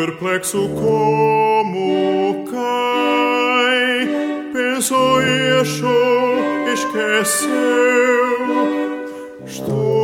perplexo como cai, pensou e achou, esqueceu. Estou